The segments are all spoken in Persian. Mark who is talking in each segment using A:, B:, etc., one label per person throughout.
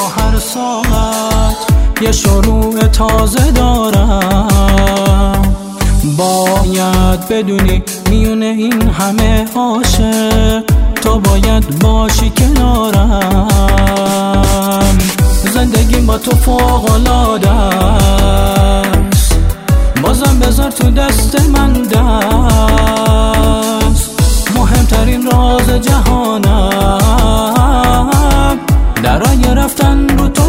A: هر ساعت یه شروع تازه دارم. باید بدونی میونه این همه عاشق تو باید باشی کنارم. زندگی با تو فوق‌العاده است، بازم بذار تو دست من دست. مهمترین راز جهانم درای رفتن رو تو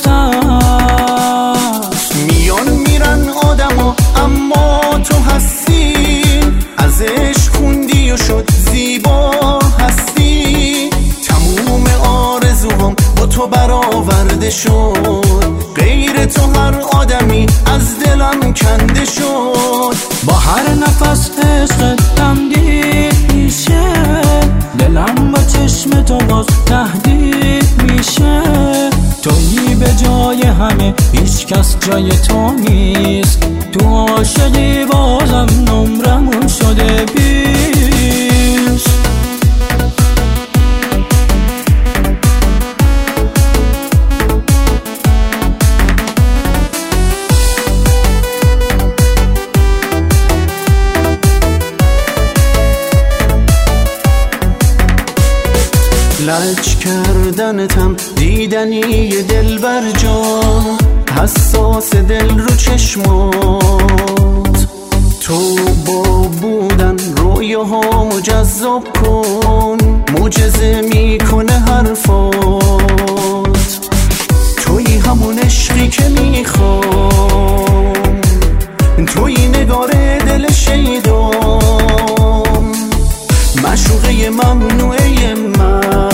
A: بستم.
B: میان میرن آدما اما تو هستی، از عشق خوندی و شد زیبا هستی. تموم آرزوام با تو برآورده شد، غیر تو هر آدمی از دلم کنده شد.
A: با هر نفس عشق تمدید میشه، دلم با چشم تو باز تهدید میشه. تویی به جای همه، هیچ کس جای تو نیست. تو عاشقی بازم نمرمون شده 20.
B: لج کردنتم دیدنی دلبر جان، حساس دل رو چشمات. تو با بودن رویاهامو جذاب کن، معجزه میکنه حرفات. تویی همون عشقی که میخوام، تویی نگار دل شیدام، معشوقه ممنوعه من.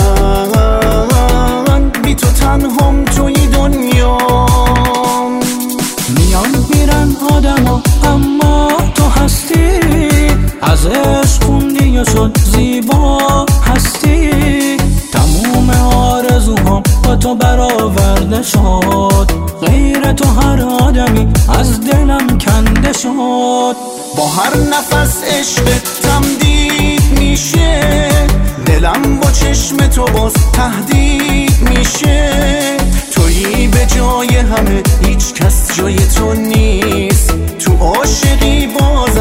B: بی تو تنهام توی دنیام.
A: میان میرن آدما اما تو هستی، از عشق خوندی و شد زیبا هستی. تموم آرزوهام با تو برآورده شد، غیر تو هر آدمی از دلم کنده شد.
B: با هر نفس عشق تمدید میشه، دلم با چشم تو باز تهدید میشه. تویی به جای همه، هیچ کس جای تو نیست. تو عاشقی باز